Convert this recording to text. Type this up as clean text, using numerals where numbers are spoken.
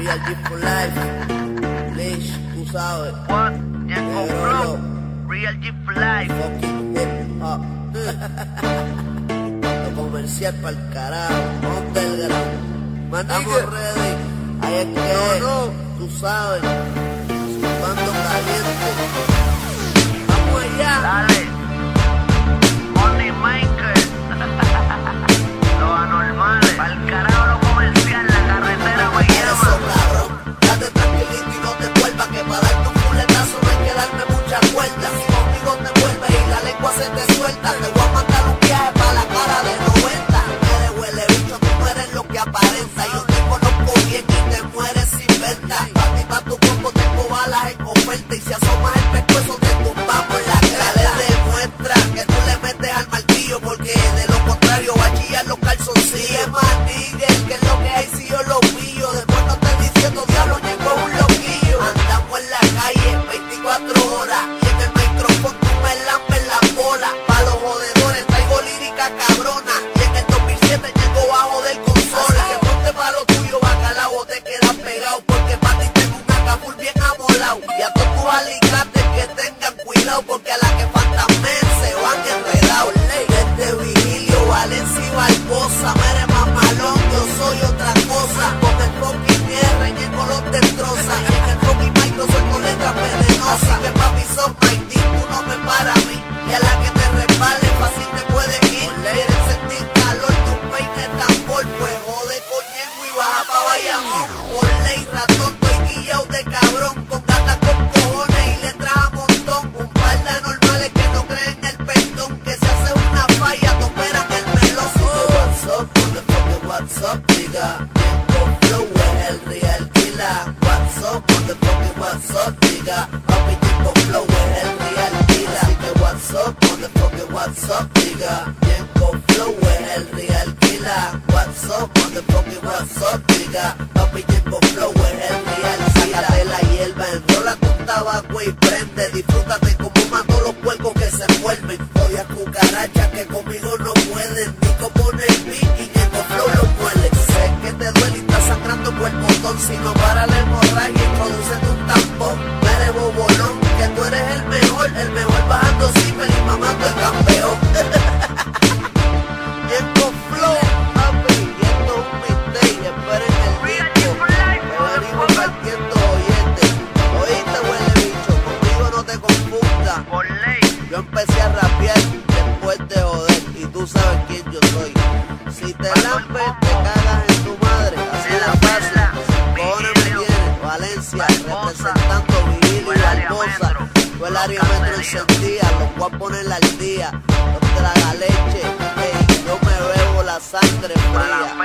Real G for life. Leash, tú sabes. What? Yanko Flow. Real G for life. Fucking hip hop. Lo comercial pa'l carajo. Underground. Estamos ready. Ahí es que tú sabes. Zumbando caliente. Vamos allá. Dale. Money Maker. Los anormales. Pa'l carajo lo comercial. La carretera me llama. Eso, cabrón. Date tranquilito y no te vuelvas. Que para darte un fuletazo no hay que darme mucha cuerda. Si conmigo te vuelves y la lengua se te suelta, te voy a mandar un viaje para la cara de 90. Eres huele bicho, tú no eres lo que aparenta. Yo te conozco bien y te mueres sin venta. Pa' ti, pa' tu cuerpo tengo balas en oferta. Y si asomas el pescuezo te tumbamos en la cara. Le demuestra que tú le metes al martillo, porque de lo contrario va a chillar los calzoncillos. Más Miguel, que es lo que hay si yo lo pillo. Después no estoy diciendo diablo, llegó un loquillo. Andamos en la calle 24 horas y en el micrófono tú me lambes la bola. Pa' los jodedores traigo lírica cabrona y en el 2007 llego bajo del consola. Que ponte pa' lo tuyo, bacalao, te quedas pegado, porque pa' ti tengo un acabul bien amolado. Y a todos tus alicates que tengan cuidado, porque a la que fantasmen se van enredados. Desde Vigilio, Valencia y Barbosa, mere mamalón, yo soy otra cosa. Con el fucking R llego los destrozas y en el fucking Microsoft con letras venenosas. Así que papi son Mighty, tú no me paras a mí. Y a la que te resbale fácil te puedes ir. Quieres sentir calor, tu peine tambor, pues jode con Ñengo y baja pa' Bayamón. Por ley ratón, estoy guillao de cabrón, con gatas con cojones y letras a montón. Un par de anormales que no creen el perdón, que se hace una falla, no esperan el melón. What's up, motherfucker, what's up, nigga? Ñengo Flow es el real killer. What's up, motherfucker, what's up, nigga? Papi, Ñengo Flow es el real killer. Así que what's up, motherfucker, what's up, nigga? Ñengo Flow es el real killer. What's up, motherfucker, what's up, nigga? Papi, Ñengo Flow es el real killer. Sácate la hierba, enrola con tabaco y prende. Disfrútate como mato los puercos que se envuelven. Odia cucarachas que conmigo no pueden, ni como Nelly y Ñengo Flow lo muele. Sé que te duele y estás sangrando por el botón. Si no para la hemorragia, introducete un tampón. Eres bobolón, que tú eres el mejor bajando zipper y mamando el campeón. Ñengo Flow, papi, y esto es un mistake. Esperen el disco, me venimos partiendo oyentes. Oíste, huele bicho, conmigo no te confundas. Por ley. Yo empecé a rapear después de joder y tú sabes quién yo soy. Si te lambes, te cagas en tu madre, así de fácil. Cojones me tienes, Valencia, representando Vigilio y Barbosa. Tú el área metro encendida, los voy a poner al día. Los traga leche, yo me bebo la sangre fría.